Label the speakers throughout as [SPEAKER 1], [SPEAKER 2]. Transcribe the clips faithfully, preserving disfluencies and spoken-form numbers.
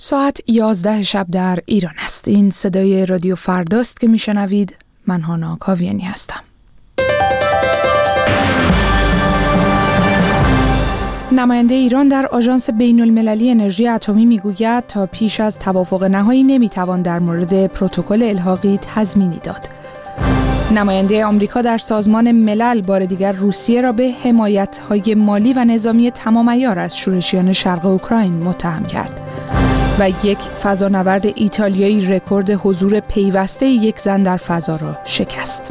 [SPEAKER 1] ساعت یازده شب در ایران است. این صدای رادیو فرداست که میشنوید. من هانا کاویانی هستم. نماینده ایران در آژانس بین المللی انرژی اتمی میگوید تا پیش از توافق نهایی نمیتوان در مورد پروتکل الحاقی تضمینی داد. نماینده آمریکا در سازمان ملل بار دیگر روسیه را به حمایت‌های مالی و نظامی تمام عیار از شورشیان شرق اوکراین متهم کرد. و یک فضانورد ایتالیایی رکورد حضور پیوسته یک زن در فضا را شکست.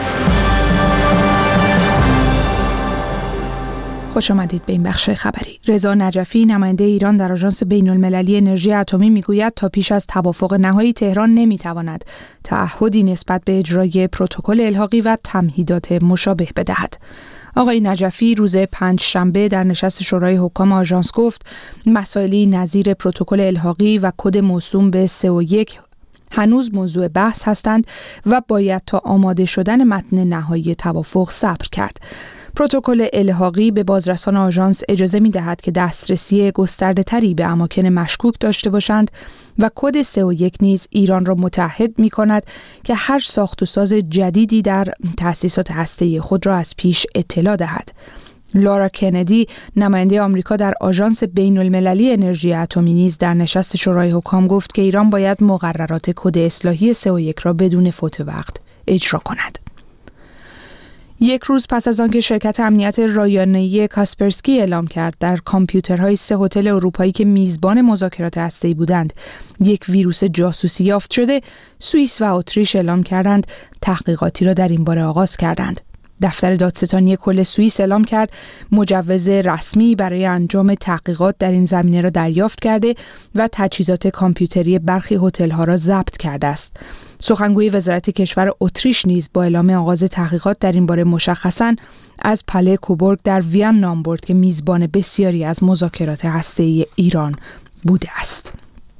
[SPEAKER 1] خوش آمدید به این بخش خبری. رضا نجفی نماینده ایران در آژانس بین المللی انرژی اتمی میگوید تا پیش از توافق نهایی تهران نمیتواند تعهدی نسبت به اجرای پروتکل الحاقی و تمهیدات مشابه بدهد. آقای نجفی روز پنجشنبه در نشست شورای حکام آژانس گفت مسائلی نظیر پروتکل الحاقی و کد موسوم به سه و یک هنوز موضوع بحث هستند و باید تا آماده شدن متن نهایی توافق صبر کرد. پروتکل الحاقی به بازرسان آژانس اجازه می‌دهد که دسترسی گسترده‌تری به اماکن مشکوک داشته باشند و کد سه و یک نیز ایران را متعهد می‌کند که هر ساخت و ساز جدیدی در تأسیسات هسته‌ای خود را از پیش اطلاع دهد. لارا کندی نماینده آمریکا در آژانس بین المللی انرژی اتمی نیز در نشست شورای حکام گفت که ایران باید مقررات کد اصلاحی سه و یک را بدون فوت وقت اجرا کند. یک روز پس از آنکه شرکت امنیت رایانه‌ای کاسپرسکی اعلام کرد در کامپیوترهای سه هتل اروپایی که میزبان مذاکرات هسته‌ای بودند یک ویروس جاسوسی یافت شده، سوئیس و اتریش اعلام کردند تحقیقاتی را در این باره آغاز کردند. دفتر دادستانی کل سوئیس اعلام کرد مجوز رسمی برای انجام تحقیقات در این زمینه را دریافت کرده و تجهیزات کامپیوتری برخی هتل‌ها را ضبط کرده است. سخنگوی وزارت کشور اتریش نیز با اعلام آغاز تحقیقات در این باره مشخصاً از پله کوبورگ در وین نام برد که میزبان بسیاری از مذاکرات هسته‌ای ایران بوده است.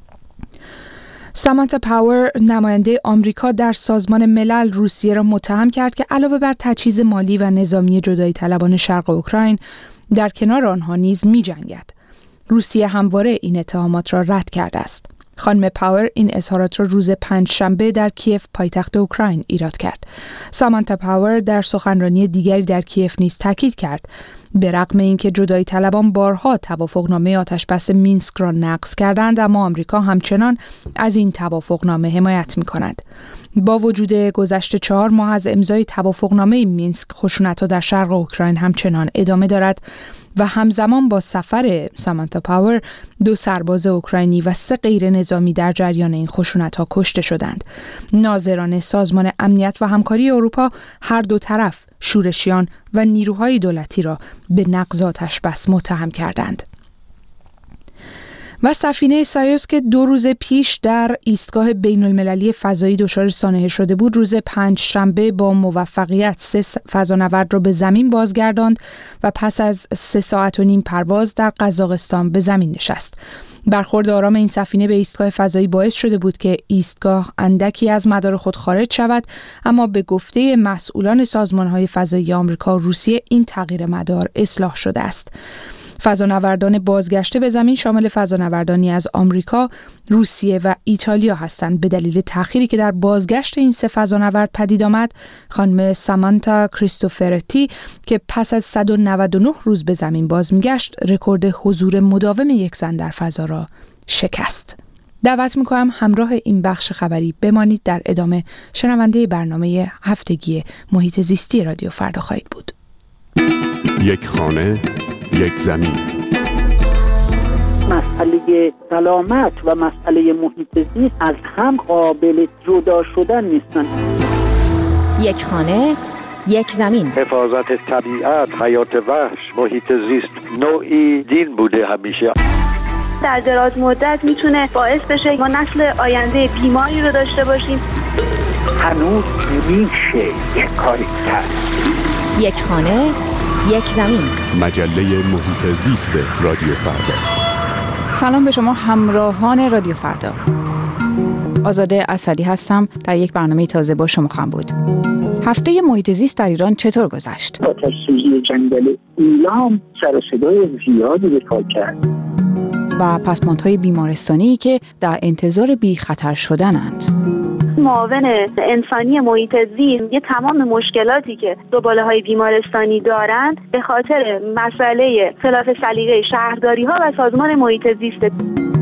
[SPEAKER 1] سامانتا پاور نماینده آمریکا در سازمان ملل روسیه را متهم کرد که علاوه بر تجهیز مالی و نظامی جدایی طلبان شرق اوکراین در کنار آنها نیز می‌جنگد. روسیه همواره این اتهامات را رد کرده است. خانم پاور این اظهارات را روز پنجشنبه در کیف پایتخت اوکراین ایراد کرد. سامانتا پاور در سخنرانی دیگری در کیف نیز تاکید کرد به رغم اینکه جدایی طلبان بارها توافقنامه آتشبس مینسک را نقض کردند، اما آمریکا همچنان از این توافقنامه حمایت می‌کند. با وجود گذشت چهار ماه از امضای توافقنامه مینسک، خشونت‌ها در شرق اوکراین همچنان ادامه دارد و همزمان با سفر سامانتا پاور دو سرباز اوکراینی و سه غیر نظامی در جریان این خشونت‌ها کشته شدند. ناظران سازمان امنیت و همکاری اروپا هر دو طرف شورشیان و نیروهای دولتی را به نقض آتشبس متهم کردند. و سفینه سایوس که دو روز پیش در ایستگاه بین المللی فضایی دچار سانحه شده بود، روز پنجشنبه با موفقیت سه فضانورد را به زمین بازگرداند و پس از سه ساعت و نیم پرواز در قزاقستان به زمین نشست. برخورد آرام این سفینه به ایستگاه فضایی باعث شده بود که ایستگاه اندکی از مدار خود خارج شود، اما به گفته مسئولان سازمان‌های فضایی آمریکا و روسیه این تغییر مدار اصلاح شده است. فضانوردان بازگشته به زمین شامل فضانوردانی از آمریکا، روسیه و ایتالیا هستند. به دلیل تأخیری که در بازگشت این سه فضانورد پدید آمد، خانم سامانتا کریستوفرتی که پس از صد و نود و نه روز به زمین باز میگشت، رکورد حضور مداوم یک زن در فضا را شکست. دعوت میکنم همراه این بخش خبری بمانید. در ادامه شنونده برنامه هفتگی محیط زیستی رادیو فردا خواهید بود.
[SPEAKER 2] یک خانه، یک زمین.
[SPEAKER 3] مسئله سلامت و مسئله محیط زیست از هم قابل جدا شدن نیستند.
[SPEAKER 4] یک خانه، یک زمین.
[SPEAKER 5] حفاظت طبیعت، حیات وحش، محیط زیست نوعی دین بوده همیشه.
[SPEAKER 6] در دراز مدت میتونه باعث بشه ما نسل آینده بیماری رو داشته باشیم.
[SPEAKER 3] هنوز میشه یک کاری کرد.
[SPEAKER 4] یک خانه، یک زمین.
[SPEAKER 2] مجله محیط زیست رادیو فردا.
[SPEAKER 1] سلام به شما همراهان رادیو فردا. آزاده اسدی هستم. در یک برنامه تازه با شما خواهم بود. هفته محیط زیست در ایران چطور گذشت؟
[SPEAKER 3] آتش‌سوزی جنگل ایلام سر و صدای زیادی به پا کرد.
[SPEAKER 1] و پسماندهای بیمارستانی که در انتظار بی خطر شدنند.
[SPEAKER 6] معاون انسانی محیط زیست یه تمام مشکلاتی که زباله‌های بیمارستانی دارند به خاطر مسئله خلاف سلیقه شهرداری‌ها و سازمان محیط زیست.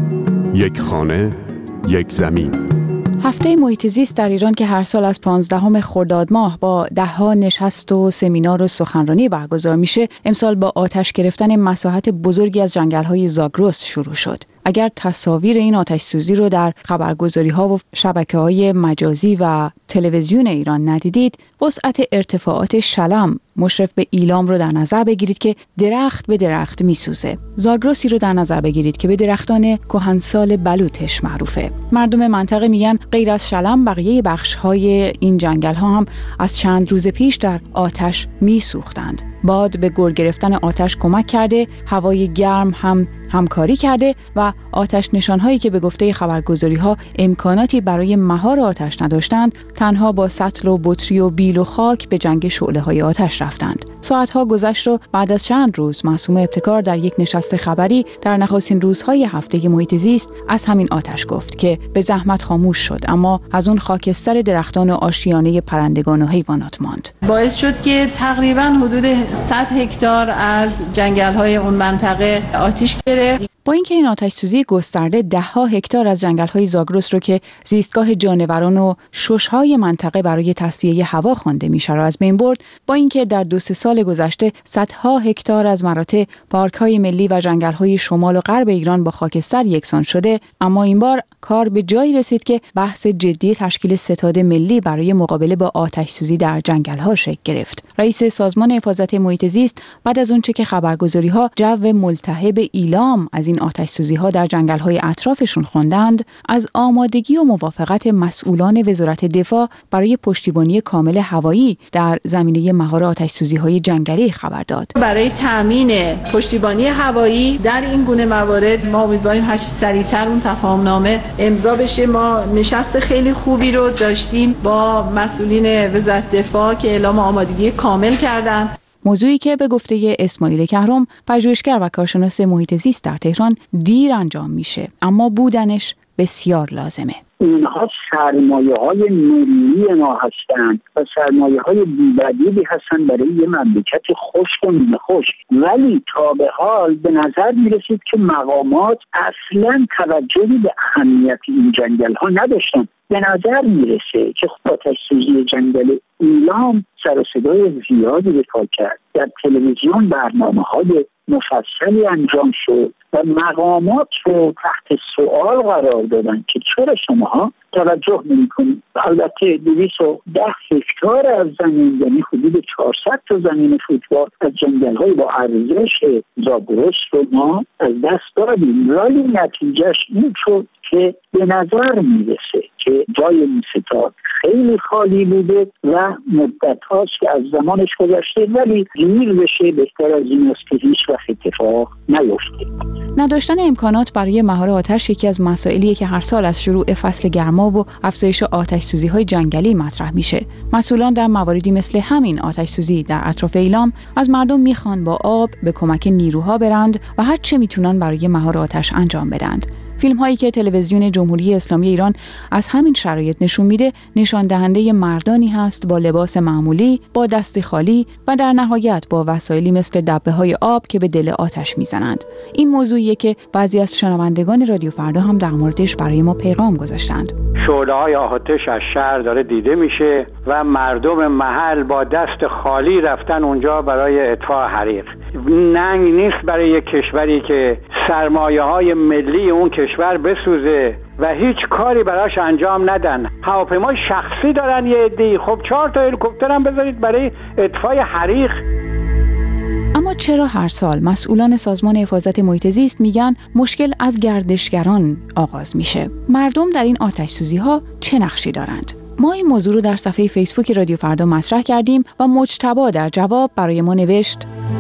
[SPEAKER 2] یک خانه، یک زمین.
[SPEAKER 1] هفته محیط زیست در ایران که هر سال از پانزدهم خرداد ماه با ده‌ها نشست و سمینار و سخنرانی برگزار میشه، امسال با آتش گرفتن مساحت بزرگی از جنگل‌های زاگرس شروع شد. اگر تصاویر این آتش سوزی رو در خبرگزاری‌ها و شبکه‌های مجازی و تلویزیون ایران ندیدید، وسعت ارتفاعات شلم مشرف به ایلام رو در نظر بگیرید که درخت به درخت میسوزه. زاگرسی رو در نظر بگیرید که به درختان کهنسال بلوطش معروفه. مردم منطقه میگن غیر از شلم بقیه بخش‌های این جنگل‌ها هم از چند روز پیش در آتش میسوختند. باد به گر گرفتن آتش کمک کرده، هوای گرم هم همکاری کرده و آتش نشان‌هایی که به گفته خبرگزاری‌ها امکاناتی برای مهار آتش نداشتند، تنها با سطل و بطری و بیل و خاک به جنگ شعله‌های آتش رفتند. ساعت‌ها گذشت و بعد از چند روز معصوم ابتکار در یک نشست خبری در نخستین روزهای هفته محیط زیست از همین آتش گفت که به زحمت خاموش شد، اما از اون خاکستر درختان و آشیانه پرندگان و حیوانات ماند.
[SPEAKER 7] باعث شد که تقریباً حدود صد هکتار از جنگل‌های اون منطقه آتش گرفت.
[SPEAKER 1] با اینکه این آتش سوزی گسترده ده‌ها هکتار از جنگل‌های زاگرس رو که زیستگاه جانوران و شش‌های منطقه برای تصفیه هوا خوانده میشه را از بین برد، با اینکه در دو سه سال گذشته صدها هکتار از مراتع پارک‌های ملی و جنگل‌های شمال و غرب ایران با خاکستر یکسان شده، اما این بار کار به جایی رسید که بحث جدی تشکیل ستاد ملی برای مقابله با آتش سوزی در جنگل‌ها شکل گرفت. رئیس سازمان حفاظت محیط زیست بعد از اونچه که خبرگزاری‌ها جو ملتهب ایلام از این آتش سوزی‌ها در جنگل‌های اطرافشون خوندند، از آمادگی و موافقت مسئولان وزارت دفاع برای پشتیبانی کامل هوایی در زمینه مهار آتش سوزی‌های جنگلی خبر داد.
[SPEAKER 7] برای تامین پشتیبانی هوایی در این گونه موارد ما امیدواریم هر چه سریعتر اون تفاهمنامه امضا بشه. ما نشست خیلی خوبی رو داشتیم با مسئولین وزارت دفاع که اعلام آمادگی کامل کردن.
[SPEAKER 1] موضوعی که به گفته اسماعیل کهرم، پژوهشگر و کارشناس محیط زیست در تهران، دیر انجام میشه، اما بودنش بسیار لازمه.
[SPEAKER 3] اینها سرمایه های ملی ما هستند و سرمایه های بی‌بدیلی هستند برای یه مملکت خشک و نیمه خشک، ولی تا به حال به نظر میرسید که مقامات اصلا توجهی به اهمیت این جنگل ها نداشتن. به نظر میرسه که آتش سوزی جنگل ایلام سر و صدای زیادی به پا کرد. در تلویزیون برنامه های مفصلی انجام شد و مقامات رو تحت سوال قرار دادن که چرا شماها توجه نمی‌کنید. البته دویست و ده هکتار از زمین، یعنی حدود چهارصد تا زمین فوتبال از جنگل‌های با ارزش زاگرس رو ما از دست دادیم، ولی نتیجهش این شد که به نظر میرسه که جای این ستاد خیلی خالی بوده و مدت هاست که از زمانش گذشته، ولی دیر بشه بهتر از این است که هیچ وقت اتفاق نیفته.
[SPEAKER 1] نداشتن امکانات برای مهار آتش یکی از مسائلیه که هر سال از شروع فصل گرما و افزایش آتش سوزی‌های جنگلی مطرح میشه. مسئولان در مواردی مثل همین آتش سوزی در اطراف ایلام از مردم میخوان با آب به کمک نیروها برند و هر چه میتونن برای مهار آتش انجام بدند. فیلم هایی که تلویزیون جمهوری اسلامی ایران از همین شرایط نشون میده نشان دهنده مردانی هست با لباس معمولی، با دست خالی و در نهایت با وسایلی مثل دبه های آب که به دل آتش میزنند. این موضوعیه که بعضی از شنوندگان رادیو فردا هم در موردش برای ما پیغام گذاشتند.
[SPEAKER 5] شعله‌های آتش از شهر داره دیده میشه و مردم محل با دست خالی رفتن اونجا برای اطفاء حریق. ننگ نیست برای یک کشوری که سرمایه‌های ملی اون کشور بسوزه و هیچ کاری براش انجام ندن. هواپیمای شخصی دارن یه عده‌ای، خب چهار تا هلیکوپتر هم بذارید برای اطفاء حریق.
[SPEAKER 1] اما چرا هر سال مسئولان سازمان حفاظت محیط زیست میگن مشکل از گردشگران آغاز میشه؟ مردم در این آتش سوزی ها چه نقشی دارند؟ ما این موضوع رو در صفحه فیسبوک رادیو فردا مطرح کردیم و مجتبی در جواب برای ما نوشت: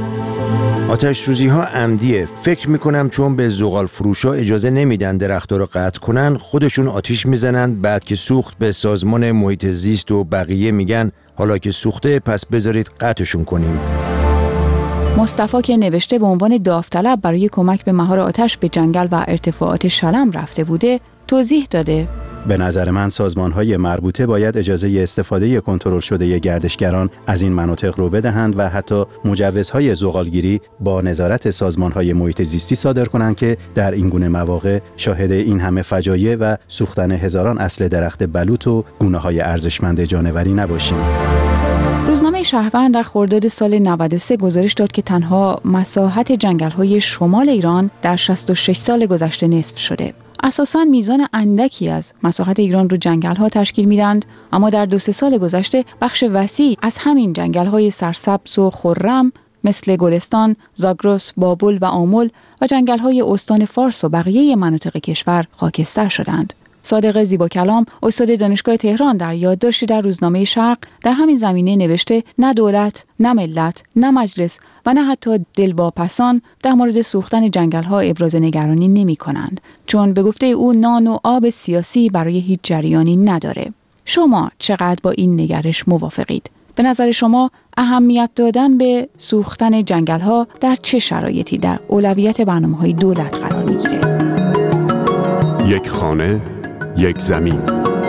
[SPEAKER 8] آتش سوزی ها عمدیه. فکر میکنم چون به زغال فروشا اجازه نمیدن درخت‌ها رو قطع کنن، خودشون آتش میزنن، بعد که سوخت به سازمان محیط زیست و بقیه میگن حالا که سوخته پس بذارید قطعشون کنیم.
[SPEAKER 9] مصطفی که نوشته به عنوان داوطلب برای کمک به مهار آتش به جنگل و ارتفاعات شلم رفته بوده، توضیح داده
[SPEAKER 10] به نظر من سازمان‌های مربوطه باید اجازه استفاده کنترل شده گردشگران از این مناطق رو بدهند و حتی مجوزهای زغالگیری با نظارت سازمان‌های محیط زیستی صادر کنند که در این گونه مواقع شاهد این همه فجایع و سوختن هزاران اصل درخت بلوط و گونه‌های ارزشمند جانوری نباشیم.
[SPEAKER 9] روزنامه شهروند در خرداد سال نود و سه گزارش داد که تنها مساحت جنگل‌های شمال ایران در شصت و شش سال گذشته نصف شده. اساساً میزان اندکی از مساحت ایران رو جنگل‌ها تشکیل میدند، اما در دو سه سال گذشته بخش وسیع از همین جنگل‌های سرسبز و خرم مثل گلستان، زاگرس، بابل و آمل و جنگل‌های استان فارس و بقیه مناطق کشور خاکستر شدند. صادق زیبا کلام، استاد دانشگاه تهران، در یادداشتی در روزنامه شرق در همین زمینه نوشته نه دولت، نه ملت، نه مجلس و نه حتی دلواپسان در مورد سوختن جنگل‌ها ابراز نگرانی نمی‌کنند، چون به گفته او نان و آب سیاسی برای هیچ جریانی نداره. شما چقدر با این نگرش موافقید؟ به نظر شما اهمیت دادن به سوختن جنگل‌ها در چه شرایطی در اولویت برنامه‌های دولت قرار می‌گیره؟
[SPEAKER 2] یک خانه، یک زمین.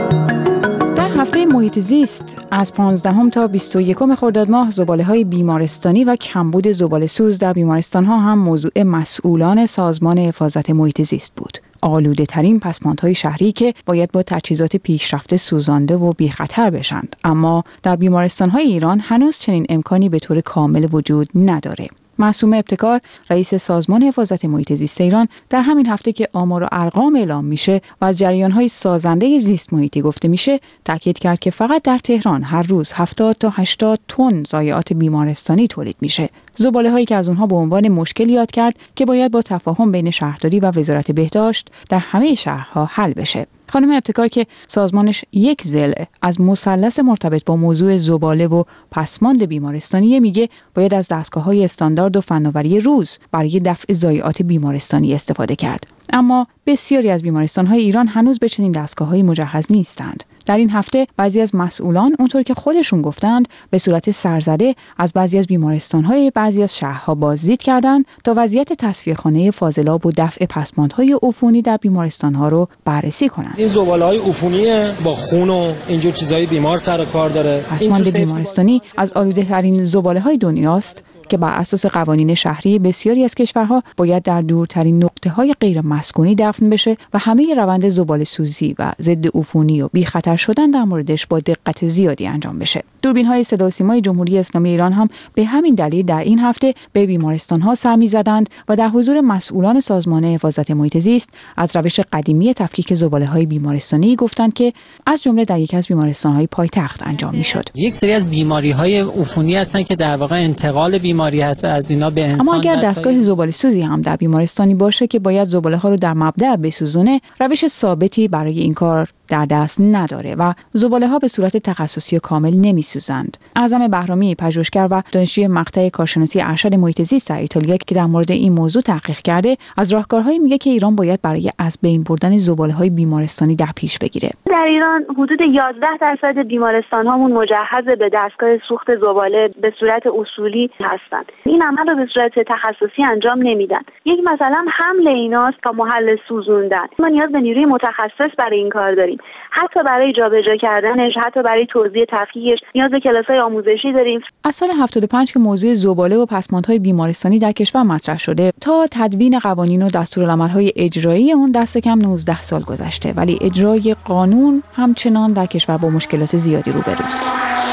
[SPEAKER 9] در هفته محیط زیست از پانزدهم تا بیست و یکم خرداد ماه زباله‌های بیمارستانی و کمبود زباله‌سوز در بیمارستان‌ها هم موضوع مسئولان سازمان حفاظت محیط زیست بود. آلوده ترین پسماندهای شهری که باید با تجهیزات پیشرفته سوزانده و بی خطر بشن، اما در بیمارستان‌های ایران هنوز چنین امکانی به طور کامل وجود نداره. معصومه ابتکار، رئیس سازمان حفاظت محیط زیست ایران، در همین هفته که آمار و ارقام اعلام میشه و از جریان‌های سازنده زیست محیطی گفته میشه، تاکید کرد که فقط در تهران هر روز هفتاد تا هشتاد تن ضایعات بیمارستانی تولید میشه. زباله‌هایی که از اونها به عنوان مشکل یاد کرد که باید با تفاهم بین شهرداری و وزارت بهداشت در همه شهرها حل بشه. خانم ابتکار که سازمانش یک ضلع از مثلث مرتبط با موضوع زباله و پسماند بیمارستانی میگه باید از دستگاه‌های استاندارد و فناوری روز برای دفع ضایعات بیمارستانی استفاده کرد. اما بسیاری از بیمارستان‌های ایران هنوز به چنین دستگاه‌های مجهز نیستند. در این هفته بعضی از مسئولان اونطور که خودشون گفتند به صورت سرزده از بعضی از بیمارستان‌های بعضی از شهرها بازدید کردند تا وضعیت تصفیه‌خانه فاضلاب و دفع پسماندهای عفونی در بیمارستان‌ها رو بررسی کنند.
[SPEAKER 11] این زباله‌های عفونی با خون و اینجور چیزای بیمار سر و کار داره.
[SPEAKER 9] پسماند بیمارستانی از آلوده‌ترین زباله‌های دنیاست که بر اساس قوانین شهری بسیاری از کشورها باید در دورترین نقطه‌های غیر مسکونی دفن بشه و همه روند زباله‌سوزی و ضد عفونی و بی خطر شدن در موردش با دقت زیادی انجام بشه. دوربین‌های صدا و سیمای جمهوری اسلامی ایران هم به همین دلیل در این هفته به بیمارستان‌ها سر می‌زدند و در حضور مسئولان سازمان حفاظت محیط زیست از روش قدیمی تفکیک زباله‌های بیمارستانی گفتند که از جمله در یک از بیمارستان‌های پایتخت انجام می‌شد.
[SPEAKER 12] یک سری از بیماری‌های عفونی هستند که در واقع انتقال بیماری هست از اینا به انسان.
[SPEAKER 9] اما اگر دستگاه زباله‌سوزی هم در بیمارستانی باشه که باید زباله‌ها رو در مبدأ بسوزونه، روش ثابتی برای این کار در دست نداره و زباله‌ها به صورت تخصصی و کامل نمی‌سوزند. اعظم بهرامی، پژوهشگر و دانشجوی مقطع کارشناسی ارشد محیط زیست در ایتالیا که در مورد این موضوع تحقیق کرده، از راهکارهایی میگه که ایران باید برای از بین بردن زباله‌های بیمارستانی در پیش بگیره.
[SPEAKER 6] در ایران حدود یازده درصد بیمارستان‌هامون مجهز به دستگاه سوخت زباله به صورت اصولی هستند. این عمل رو به صورت تخصصی انجام نمیدن. یک مثلا حمل ایناست تا محل سوزوندن. ما نیاز به نیروی متخصص برای این کار داریم. حتی برای جابجا کردنش، حتی برای توزیع تفکیکش نیاز به کلاس‌های آموزشی داریم.
[SPEAKER 9] از سال هفتاد و پنج که موضوع زباله و پسماندهای بیمارستانی در کشور مطرح شده تا تدوین قوانین و دستورالعمل‌های اجرایی اون دست کم نوزده سال گذشته، ولی اجرای قانون همچنان در کشور با مشکلات زیادی روبروست.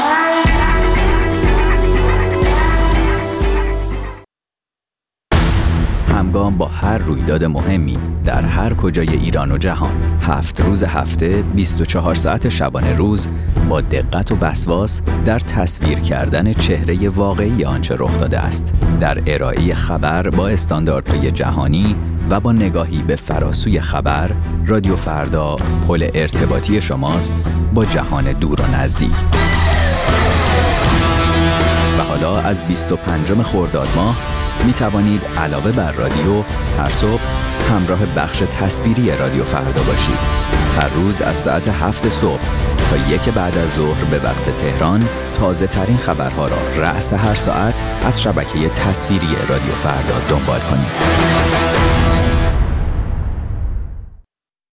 [SPEAKER 13] همگام با هر رویداد مهمی در هر کجای ایران و جهان، هفت روز هفته، بیست و چهار ساعت شبانه روز، با دقت و وسواس در تصویر کردن چهره واقعی آنچه رخ داده است، در ارائه خبر با استانداردهای جهانی و با نگاهی به فراسوی خبر، رادیو فردا پل ارتباطی شماست با جهان دور و نزدیک. و حالا از بیست و پنجم خرداد ماه می توانید علاوه بر رادیو هر صبح همراه بخش تصویری رادیو فردا باشید. هر روز از ساعت هفت صبح تا یک بعد از ظهر به وقت تهران تازه ترین خبرها را رأس هر ساعت از شبکه تصویری رادیو فردا دنبال کنید.